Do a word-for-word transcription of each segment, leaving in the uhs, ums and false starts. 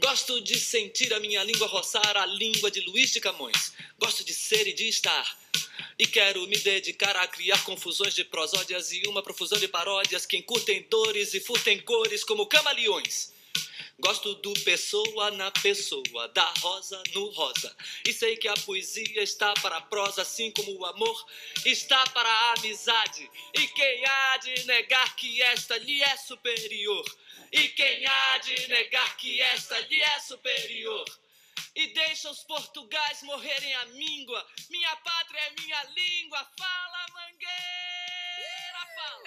Gosto de sentir a minha língua roçar a língua de Luís de Camões. Gosto de ser e de estar. E quero me dedicar a criar confusões de prosódias e uma profusão de paródias que encurtem dores e furtem cores como camaleões. Gosto do pessoa na pessoa, da rosa no rosa. E sei que a poesia está para a prosa, assim como o amor está para a amizade. E quem há de negar que esta lhe é superior? E quem há de negar que esta lhe é superior? E deixa os portugais morrerem a míngua. Minha pátria é minha língua. Fala, Mangueira,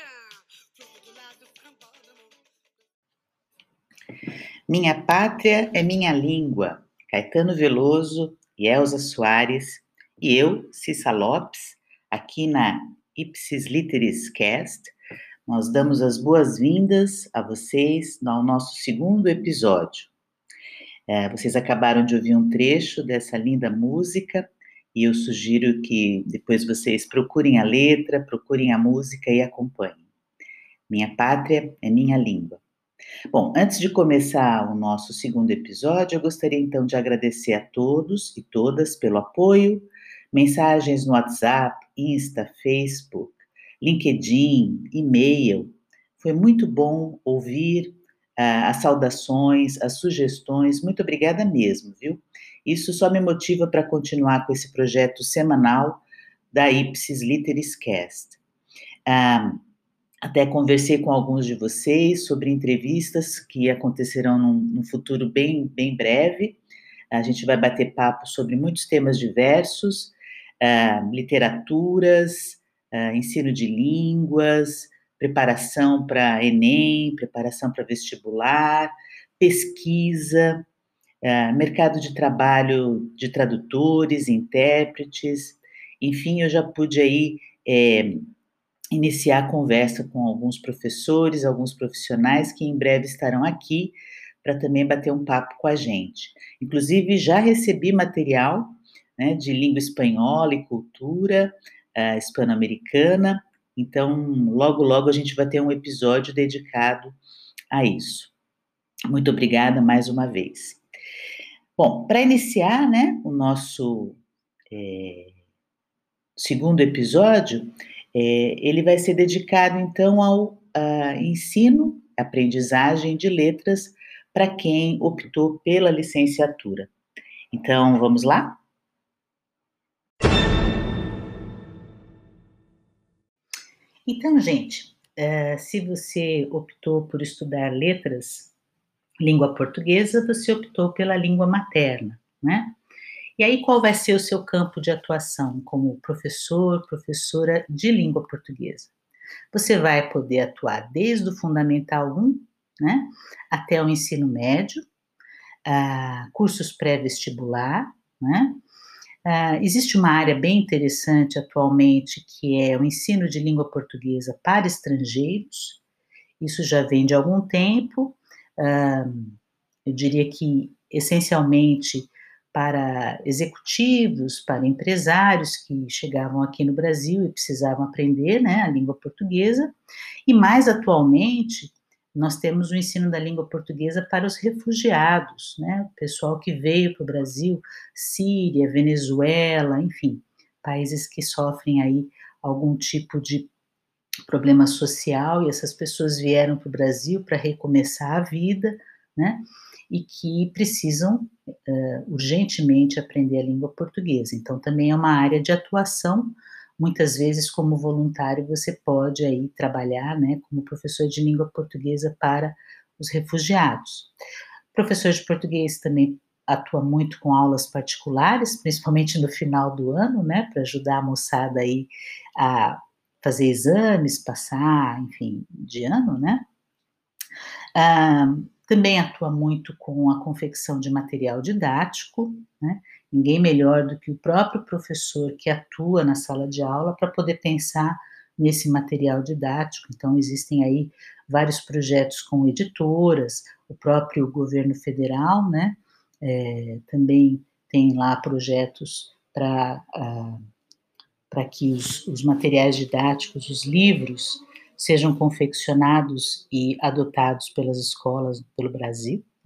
fala. Minha pátria é minha língua. Caetano Veloso e Elza Soares. E eu, Cissa Lopes, aqui na Ipsis Literis Cast, nós damos as boas-vindas a vocês ao nosso segundo episódio. É, vocês acabaram de ouvir um trecho dessa linda música e eu sugiro que depois vocês procurem a letra, procurem a música e acompanhem. Minha pátria é minha língua. Bom, antes de começar o nosso segundo episódio, eu gostaria então de agradecer a todos e todas pelo apoio, mensagens no WhatsApp, Insta, Facebook, LinkedIn, e-mail. Foi muito bom ouvir uh, as saudações, as sugestões. Muito obrigada mesmo, viu? Isso só me motiva para continuar com esse projeto semanal da Ipsis Literis Cast. Uh, Até conversei com alguns de vocês sobre entrevistas que acontecerão num, num futuro bem, bem breve. A gente vai bater papo sobre muitos temas diversos, uh, literaturas, uh, ensino de línguas, preparação para Enem, preparação para vestibular, pesquisa, uh, mercado de trabalho de tradutores, intérpretes. Enfim, eu já pude aí é, iniciar a conversa com alguns professores, alguns profissionais que em breve estarão aqui para também bater um papo com a gente. Inclusive, já recebi material, né, de língua espanhola e cultura uh, hispano-americana, então logo, logo a gente vai ter um episódio dedicado a isso. Muito obrigada mais uma vez. Bom, para iniciar, né, o nosso é, segundo episódio, É, ele vai ser dedicado, então, ao uh, ensino, aprendizagem de letras para quem optou pela licenciatura. Então, vamos lá? Então, gente, uh, se você optou por estudar letras, língua portuguesa, você optou pela língua materna, né? E aí, qual vai ser o seu campo de atuação como professor, professora de língua portuguesa? Você vai poder atuar desde o Fundamental um, né, até o ensino médio, uh, cursos pré-vestibular, né? Uh, existe uma área bem interessante atualmente, que é o ensino de língua portuguesa para estrangeiros. Isso já vem de algum tempo, uh, eu diria que, essencialmente, para executivos, para empresários que chegavam aqui no Brasil e precisavam aprender, né, a língua portuguesa, e mais atualmente nós temos o ensino da língua portuguesa para os refugiados, né, o pessoal que veio para o Brasil, Síria, Venezuela, enfim, países que sofrem aí algum tipo de problema social, e essas pessoas vieram para o Brasil para recomeçar a vida, né, e que precisam uh, urgentemente aprender a língua portuguesa. Então, também é uma área de atuação. Muitas vezes, como voluntário, você pode aí trabalhar, né, como professor de língua portuguesa para os refugiados. O professor de português também atua muito com aulas particulares, principalmente no final do ano, né, para ajudar a moçada aí a fazer exames, passar, enfim, de ano, né. Ah, também atua muito com a confecção de material didático, né? Ninguém melhor do que o próprio professor que atua na sala de aula para poder pensar nesse material didático. Então, existem aí vários projetos com editoras, o próprio governo federal, né, é, também tem lá projetos para ah, para que os, os materiais didáticos, os livros, sejam confeccionados e adotados pelas escolas pelo Brasil, né?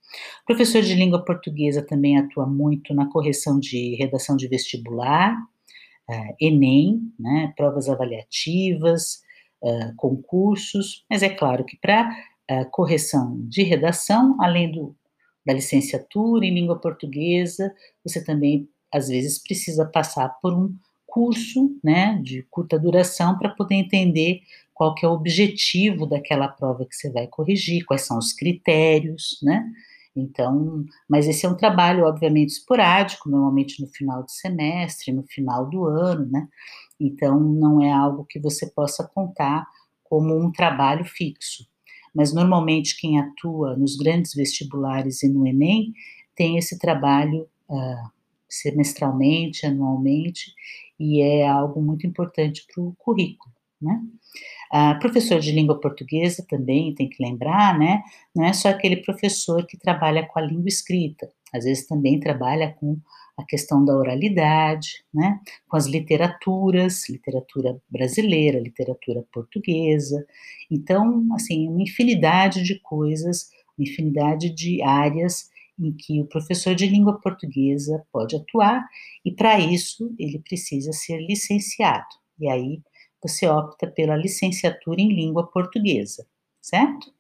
O professor de língua portuguesa também atua muito na correção de redação de vestibular, eh, Enem, né, provas avaliativas, hã, concursos, mas é claro que para, hã, correção de redação, além do da licenciatura em língua portuguesa, você também, às vezes, precisa passar por um curso, né, de curta duração para poder entender qual que é o objetivo daquela prova que você vai corrigir, quais são os critérios, né. Então, mas esse é um trabalho, obviamente, esporádico, normalmente no final do semestre, no final do ano, né, então não é algo que você possa contar como um trabalho fixo. Mas, normalmente, quem atua nos grandes vestibulares e no Enem, tem esse trabalho, hã, semestralmente, anualmente, e é algo muito importante para o currículo, né. Ah, professor de língua portuguesa também tem que lembrar, né, não é só aquele professor que trabalha com a língua escrita, às vezes também trabalha com a questão da oralidade, né, com as literaturas, literatura brasileira, literatura portuguesa. Então, assim, uma infinidade de coisas, uma infinidade de áreas em que o professor de língua portuguesa pode atuar, e para isso ele precisa ser licenciado. E aí você opta pela licenciatura em língua portuguesa, certo?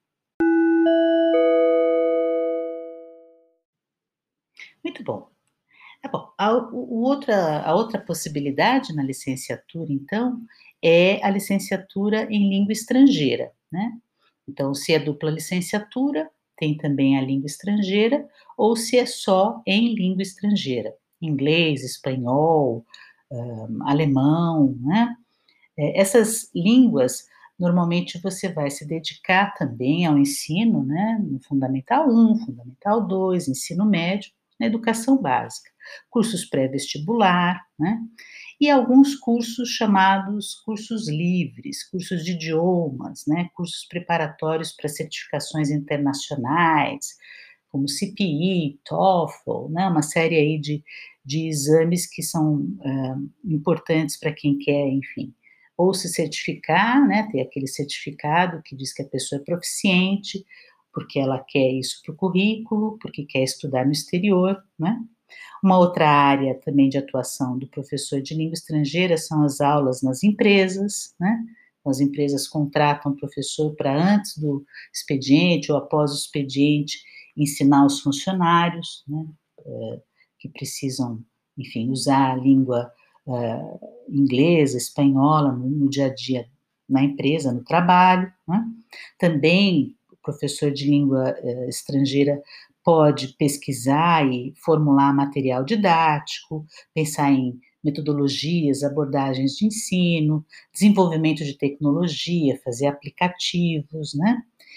Muito bom. Tá bom, a o o outra a outra possibilidade na licenciatura, então, é a licenciatura em língua estrangeira, né. Então, se é dupla licenciatura, tem também a língua estrangeira, ou se é só em língua estrangeira, inglês, espanhol, hã, alemão, né. Eh, essas línguas, normalmente você vai se dedicar também ao ensino, né, no fundamental um, fundamental dois, ensino médio, na educação básica, cursos pré-vestibular, né, e alguns cursos chamados cursos livres, cursos de idiomas, né, cursos preparatórios para certificações internacionais, como C P I, TOEFL, né, uma série aí de de exames que são, hã, importantes para quem quer, enfim, ou se certificar, né, ter aquele certificado que diz que a pessoa é proficiente, porque ela quer isso para o currículo, porque quer estudar no exterior, né. Uma outra área também de atuação do professor de língua estrangeira são as aulas nas empresas, né. As empresas contratam o professor para antes do expediente ou após o expediente ensinar os funcionários, né, eh, que precisam, enfim, usar a língua, hã, inglesa, espanhola no no dia a dia na empresa, no trabalho, né. Também o professor de língua, hã, estrangeira pode pesquisar e formular material didático, pensar em metodologias, abordagens de ensino, desenvolvimento de tecnologia, fazer aplicativos, né.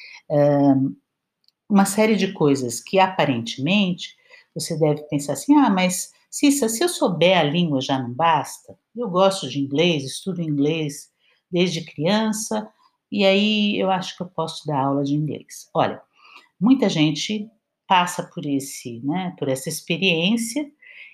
Hã, uma série de coisas que aparentemente você deve pensar assim: "Ah, mas Cissa, se eu souber a língua já não basta? Eu gosto de inglês, estudo inglês desde criança, e aí eu acho que eu posso dar aula de inglês". Olha, muita gente passa por esse, né, por essa experiência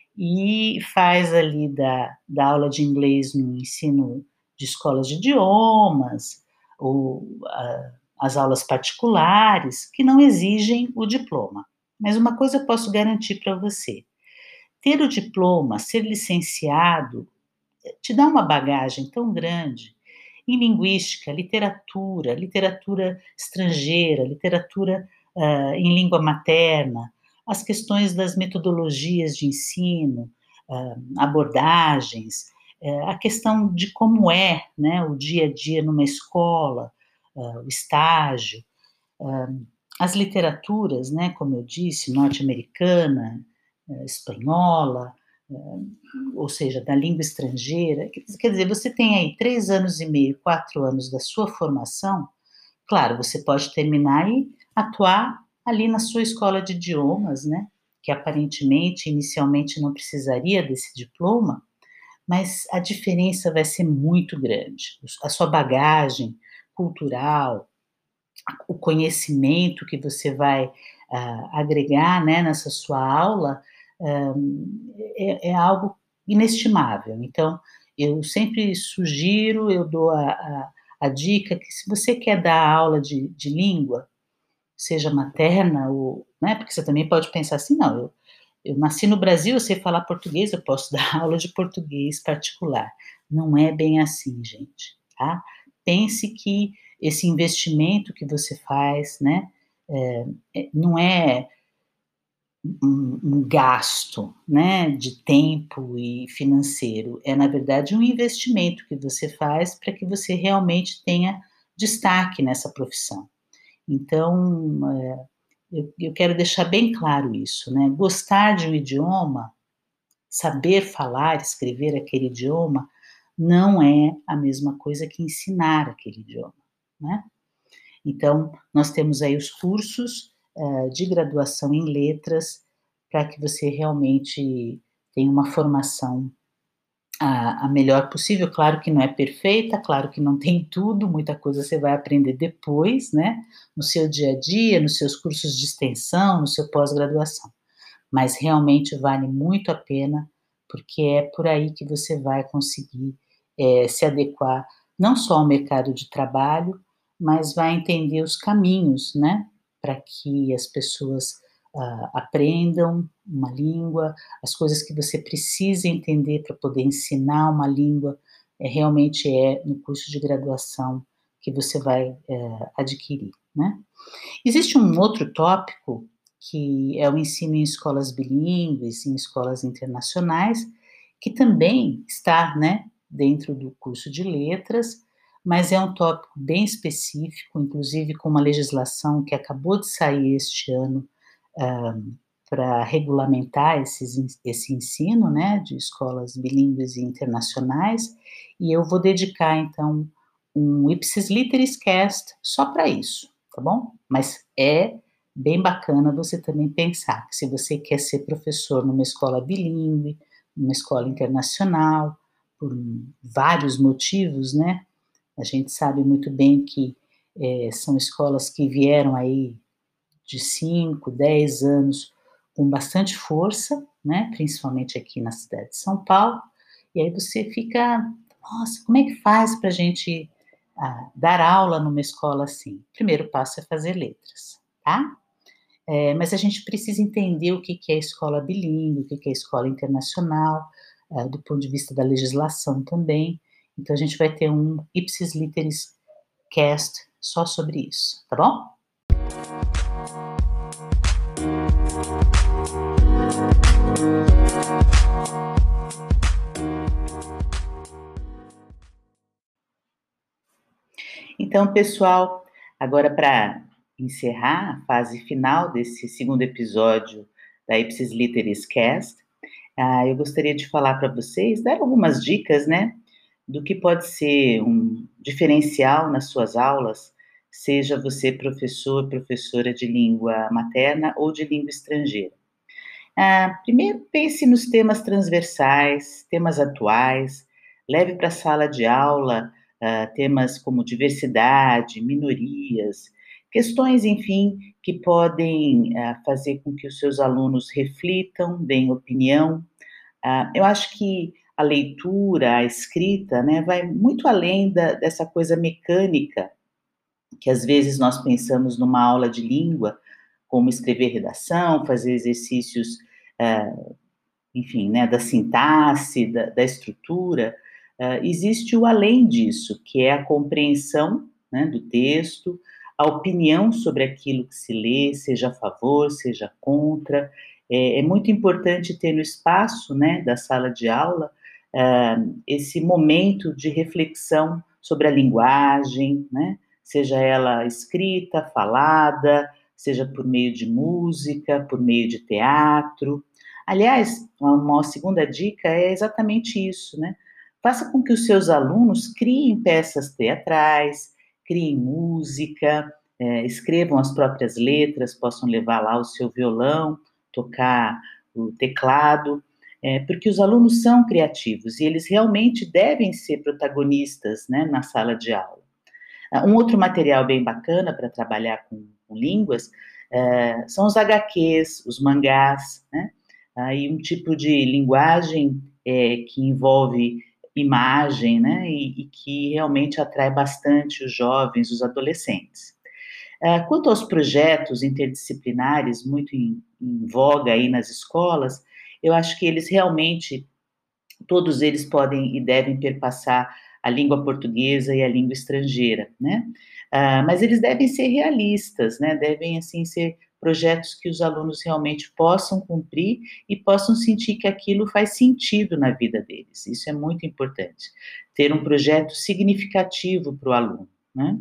e faz ali da da aula de inglês no ensino de escolas de idiomas ou a as aulas particulares, que não exigem o diploma. Mas uma coisa eu posso garantir para você, ter o diploma, ser licenciado, eh, te dá uma bagagem tão grande em linguística, literatura, literatura estrangeira, literatura, hã, em língua materna, as questões das metodologias de ensino, hã, abordagens, eh, a questão de como é, né, o dia a dia numa escola, hã, o estágio, hã, as literaturas, né, como eu disse, norte-americana, eh, espanhola, hã, ou seja, da língua estrangeira, quer quer dizer, você tem aí três anos e meio, quatro anos da sua formação, claro, você pode terminar e atuar ali na sua escola de idiomas, né, que aparentemente, inicialmente, não precisaria desse diploma, mas a diferença vai ser muito grande. A sua bagagem cultural, o conhecimento que você vai, ah, agregar, né, nessa sua aula, hã, é é algo inestimável. Então, eu sempre sugiro, eu dou a a a dica que se você quer dar aula de de língua, seja materna ou, né, porque você também pode pensar assim: "Não, eu eu nasci no Brasil, eu sei falar português, eu posso dar aula de português particular". Não é bem assim, gente, tá. Pense que esse investimento que você faz, né, eh, eh, não é um um gasto, né, de tempo e financeiro, é na verdade um investimento que você faz para que você realmente tenha destaque nessa profissão. Então, eh, eu eu quero deixar bem claro isso, né, gostar de um idioma, saber falar, escrever aquele idioma, não é a mesma coisa que ensinar aquele idioma, né. Então, nós temos aí os cursos, hã, de graduação em letras, para que você realmente tenha uma formação a a melhor possível. Claro que não é perfeita, claro que não tem tudo, muita coisa você vai aprender depois, né, no seu dia a dia, nos seus cursos de extensão, no seu pós-graduação. Mas realmente vale muito a pena, porque é por aí que você vai conseguir, eh, se adequar não só ao mercado de trabalho, mas vai entender os caminhos, né, para que as pessoas, ah, aprendam uma língua, as coisas que você precisa entender para poder ensinar uma língua, é realmente é no curso de graduação que você vai, eh, adquirir, né. Existe um outro tópico, que é o ensino em escolas bilíngues, em escolas internacionais, que também está, né, dentro do curso de letras, mas é um tópico bem específico, inclusive com uma legislação que acabou de sair este ano, hã, para regulamentar esses en esse ensino, né, de escolas bilíngues e internacionais, e eu vou dedicar então um Ipsis Literis Cast só para isso, tá bom? Mas é bem bacana você também pensar que se você quer ser professor numa escola bilíngue, numa escola internacional, por vários motivos, né, a gente sabe muito bem que, eh, são escolas que vieram aí de cinco, dez anos com bastante força, né, principalmente aqui na cidade de São Paulo, e aí você fica: "Nossa, como é que faz para a gente, ah, dar aula numa escola assim?". O primeiro passo é fazer letras, tá. Eh, mas a gente precisa entender o que que é escola bilíngue, o que que é escola internacional, hã, do ponto de vista da legislação também. Então a gente vai ter um Ipsis Literis Cast só sobre isso, tá bom? Então, pessoal, agora para encerrar a fase final desse segundo episódio da Ipsis Literis Cast, ah, eu gostaria de falar para vocês, dar algumas dicas, né, do que pode ser um diferencial nas suas aulas, seja você professor, professora de língua materna ou de língua estrangeira. Ah, primeiro, pense nos temas transversais, temas atuais, leve para a sala de aula, ah, temas como diversidade, minorias, questões, enfim, que podem, ah, fazer com que os seus alunos reflitam, deem opinião. Ah, eu acho que a leitura, a escrita, né, vai muito além da dessa coisa mecânica, que às vezes nós pensamos numa aula de língua, como escrever redação, fazer exercícios, ah, enfim, né, da sintaxe, da da estrutura, hã, existe o além disso, que é a compreensão, né, do texto, a opinião sobre aquilo que se lê, seja a favor, seja contra. É é muito importante ter no espaço, né, da sala de aula, hã, esse momento de reflexão sobre a linguagem, né, seja ela escrita, falada, seja por meio de música, por meio de teatro. Aliás, uma uma segunda dica é exatamente isso, né, faça com que os seus alunos criem peças teatrais, criem música, eh, escrevam as próprias letras, possam levar lá o seu violão, tocar o teclado, eh, porque os alunos são criativos e eles realmente devem ser protagonistas, né, na sala de aula. Ah, um outro material bem bacana para trabalhar com com línguas, eh, são os agá quês, os mangás, né, aí um tipo de linguagem, eh, que envolve imagem, né, e e que realmente atrai bastante os jovens, os adolescentes. Uh, quanto aos projetos interdisciplinares, muito em, em voga aí nas escolas, eu acho que eles realmente, todos eles podem e devem perpassar a língua portuguesa e a língua estrangeira, né? Uh, mas eles devem ser realistas, né? Devem, assim, ser projetos que os alunos realmente possam cumprir e possam sentir que aquilo faz sentido na vida deles. Isso é muito importante, ter um projeto significativo para o aluno, né?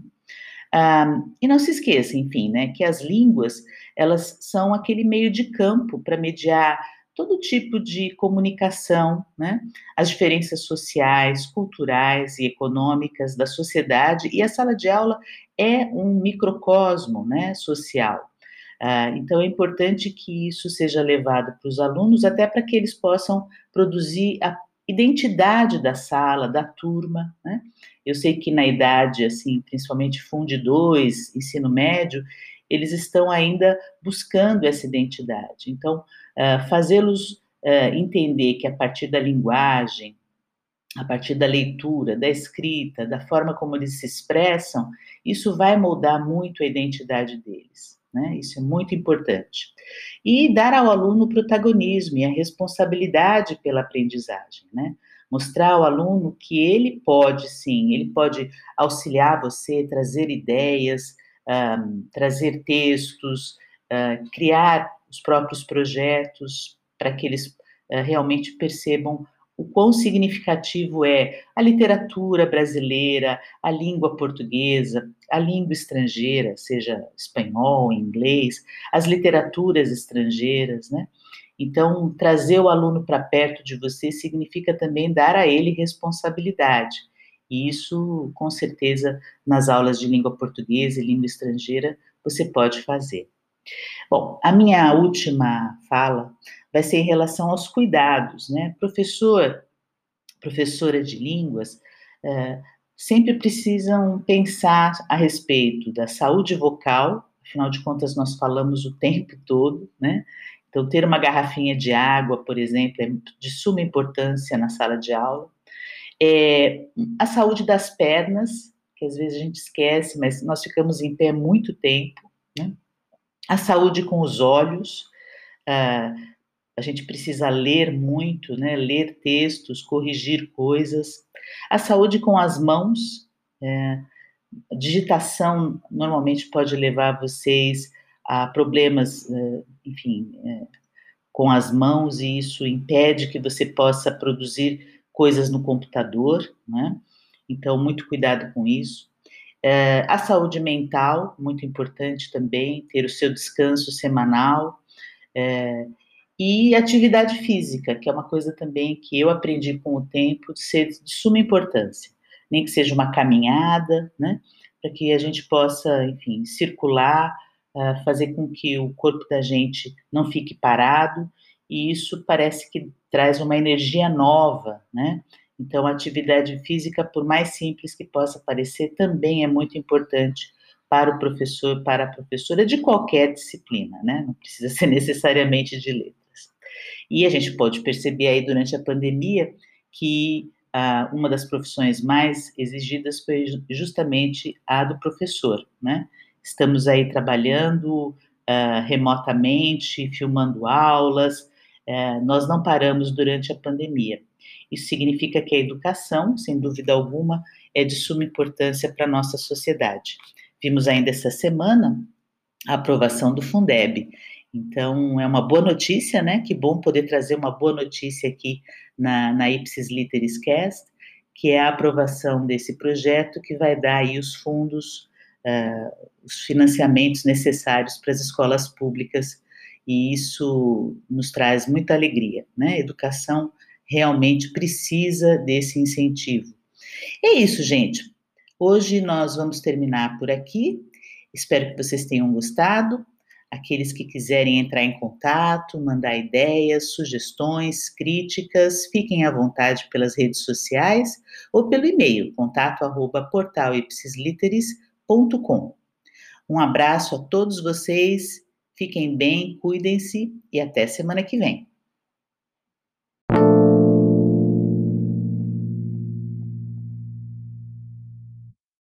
Ah, e não se esqueça, enfim, né, que as línguas, elas são aquele meio de campo para mediar todo tipo de comunicação, né, as diferenças sociais, culturais e econômicas da sociedade, e a sala de aula é um microcosmo, né, social. Ah, então, é importante que isso seja levado para os alunos, até para que eles possam produzir a identidade da sala, da turma, né? Eu sei que na idade, assim, principalmente Fund dois, ensino médio, eles estão ainda buscando essa identidade. Então, uh, fazê-los uh, entender que a partir da linguagem, a partir da leitura, da escrita, da forma como eles se expressam, isso vai moldar muito a identidade deles, né? Isso é muito importante. E dar ao aluno o protagonismo e a responsabilidade pela aprendizagem, né? Mostrar ao aluno que ele pode, sim, ele pode auxiliar você, trazer ideias, um, trazer textos, uh, criar os próprios projetos para que eles uh, realmente percebam o quão significativo é a literatura brasileira, a língua portuguesa, a língua estrangeira, seja espanhol, inglês, as literaturas estrangeiras, né? Então, trazer o aluno para perto de você significa também dar a ele responsabilidade. E isso, com certeza, nas aulas de língua portuguesa e língua estrangeira, você pode fazer. Bom, a minha última fala vai ser em relação aos cuidados, né? Professor, professora de línguas, é, sempre precisam pensar a respeito da saúde vocal, afinal de contas nós falamos o tempo todo, né? Então, ter uma garrafinha de água, por exemplo, é de suma importância na sala de aula. É, a saúde das pernas, que às vezes a gente esquece, mas nós ficamos em pé muito tempo, né? A saúde com os olhos, uh, a gente precisa ler muito, né? Ler textos, corrigir coisas. A saúde com as mãos, é, a digitação normalmente pode levar vocês a problemas, é, enfim, é, com as mãos, e isso impede que você possa produzir coisas no computador, né? Então, muito cuidado com isso. É, a saúde mental, muito importante também, ter o seu descanso semanal, é, e atividade física, que é uma coisa também que eu aprendi com o tempo de ser de suma importância, nem que seja uma caminhada, né, para que a gente possa, enfim, circular, uh, fazer com que o corpo da gente não fique parado, e isso parece que traz uma energia nova, né? Então, a atividade física, por mais simples que possa parecer, também é muito importante para o professor, para a professora, de qualquer disciplina, né? Não precisa ser necessariamente de letras. E a gente pode perceber aí durante a pandemia que ah, uma das profissões mais exigidas foi justamente a do professor, né? Estamos aí trabalhando ah, remotamente, filmando aulas, eh, nós não paramos durante a pandemia. Isso significa que a educação, sem dúvida alguma, é de suma importância para a nossa sociedade. Vimos ainda essa semana a aprovação do Fundeb. Então, é uma boa notícia, né? Que bom poder trazer uma boa notícia aqui na, na Ipsis Literis Cast, que é a aprovação desse projeto que vai dar aí os fundos, uh, os financiamentos necessários para as escolas públicas, e isso nos traz muita alegria, né? A educação realmente precisa desse incentivo. É isso, gente. Hoje nós vamos terminar por aqui. Espero que vocês tenham gostado. Aqueles que quiserem entrar em contato, mandar ideias, sugestões, críticas, fiquem à vontade pelas redes sociais ou pelo e-mail, contato arroba portal ipsisliteris ponto com. Um abraço a todos vocês, fiquem bem, cuidem-se e até semana que vem.